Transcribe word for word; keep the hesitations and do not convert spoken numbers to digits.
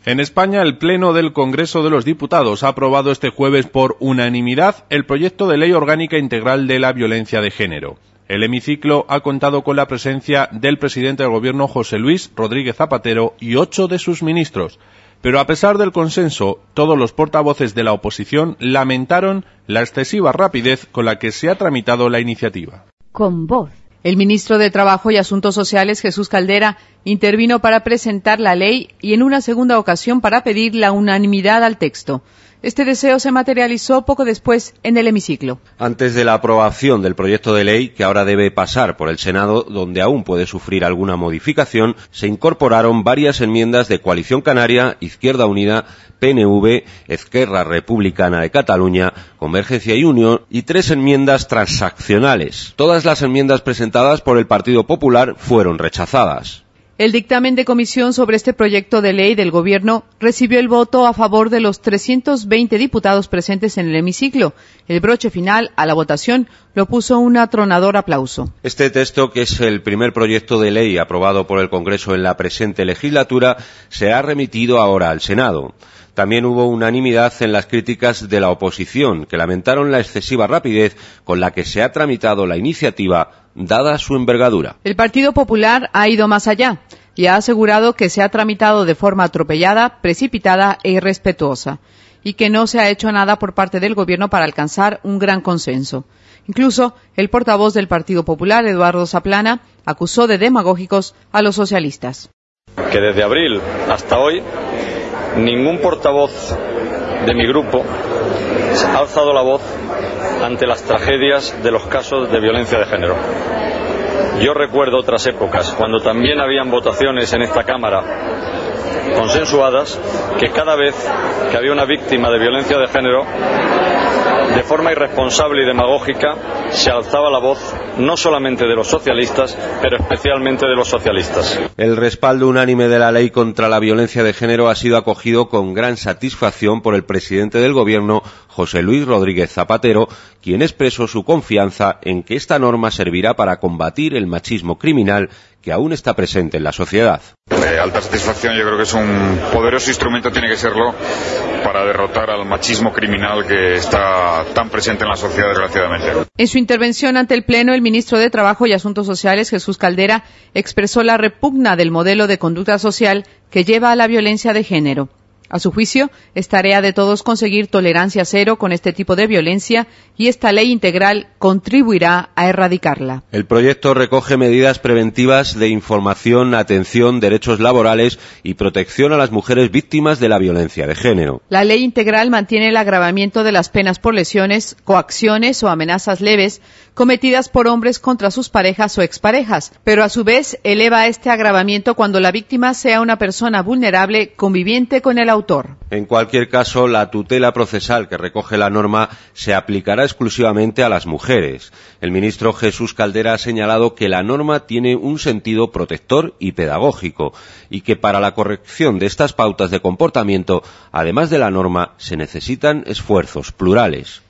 En España, el Pleno del Congreso de los Diputados ha aprobado este jueves por unanimidad el proyecto de Ley Orgánica Integral de la Violencia de Género. El hemiciclo ha contado con la presencia del presidente del Gobierno, José Luis Rodríguez Zapatero, y ocho de sus ministros. Pero a pesar del consenso, todos los portavoces de la oposición lamentaron la excesiva rapidez con la que se ha tramitado la iniciativa. Con voz. El ministro de Trabajo y Asuntos Sociales, Jesús Caldera, intervino para presentar la ley y en una segunda ocasión para pedir la unanimidad al texto. Este deseo se materializó poco después en el hemiciclo. Antes de la aprobación del proyecto de ley, que ahora debe pasar por el Senado, donde aún puede sufrir alguna modificación, se incorporaron varias enmiendas de Coalición Canaria, Izquierda Unida, P N V, Esquerra Republicana de Cataluña, Convergencia y Unión y tres enmiendas transaccionales. Todas las enmiendas presentadas por el Partido Popular fueron rechazadas. El dictamen de comisión sobre este proyecto de ley del Gobierno recibió el voto a favor de los trescientos veinte diputados presentes en el hemiciclo. El broche final a la votación lo puso un atronador aplauso. Este texto, que es el primer proyecto de ley aprobado por el Congreso en la presente legislatura, se ha remitido ahora al Senado. También hubo unanimidad en las críticas de la oposición, que lamentaron la excesiva rapidez con la que se ha tramitado la iniciativa, dada su envergadura. El Partido Popular ha ido más allá y ha asegurado que se ha tramitado de forma atropellada, precipitada e irrespetuosa, y que no se ha hecho nada por parte del Gobierno para alcanzar un gran consenso. Incluso el portavoz del Partido Popular, Eduardo Zaplana, acusó de demagógicos a los socialistas. Que desde abril hasta hoy ningún portavoz de mi grupo ha alzado la voz ante las tragedias de los casos de violencia de género. Yo recuerdo otras épocas, cuando también habían votaciones en esta Cámara consensuadas, que cada vez que había una víctima de violencia de género, de forma irresponsable y demagógica, se alzaba la voz no solamente de los socialistas, pero especialmente de los socialistas. El respaldo unánime de la ley contra la violencia de género ha sido acogido con gran satisfacción por el presidente del Gobierno, José Luis Rodríguez Zapatero, quien expresó su confianza en que esta norma servirá para combatir el machismo criminal que aún está presente en la sociedad. De alta satisfacción, yo creo que es un poderoso instrumento, tiene que serlo, para derrotar al machismo criminal que está tan presente en la sociedad, desgraciadamente. En su intervención ante el Pleno, el ministro de Trabajo y Asuntos Sociales, Jesús Caldera, expresó la repugna del modelo de conducta social que lleva a la violencia de género. A su juicio, es tarea de todos conseguir tolerancia cero con este tipo de violencia y esta ley integral contribuirá a erradicarla. El proyecto recoge medidas preventivas de información, atención, derechos laborales y protección a las mujeres víctimas de la violencia de género. La ley integral mantiene el agravamiento de las penas por lesiones, coacciones o amenazas leves cometidas por hombres contra sus parejas o exparejas, pero a su vez eleva este agravamiento cuando la víctima sea una persona vulnerable conviviente con el autor. En cualquier caso, la tutela procesal que recoge la norma se aplicará exclusivamente a las mujeres. El ministro Jesús Caldera ha señalado que la norma tiene un sentido protector y pedagógico y que para la corrección de estas pautas de comportamiento, además de la norma, se necesitan esfuerzos plurales.